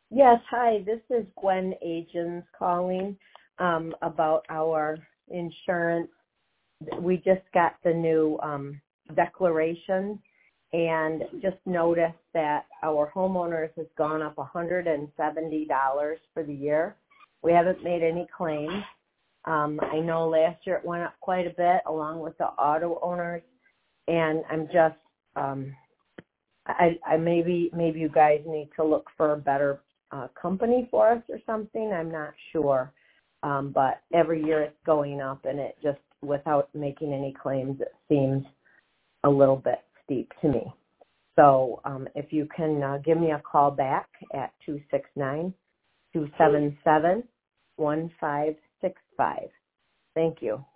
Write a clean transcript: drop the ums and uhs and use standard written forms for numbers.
Yes, hi. This is Gwen Agins calling about our insurance. We just got the new declaration and just noticed that our homeowners has gone up $170 for the year. We haven't made any claims. I know last year it went up quite a bit along with the auto owners, and I'm just I maybe you guys need to look for a better company for us or something. I'm not sure. But every year it's going up, and it just, without making any claims, it seems a little bit steep to me. So if you can give me a call back at 269-277-1565. Thank you.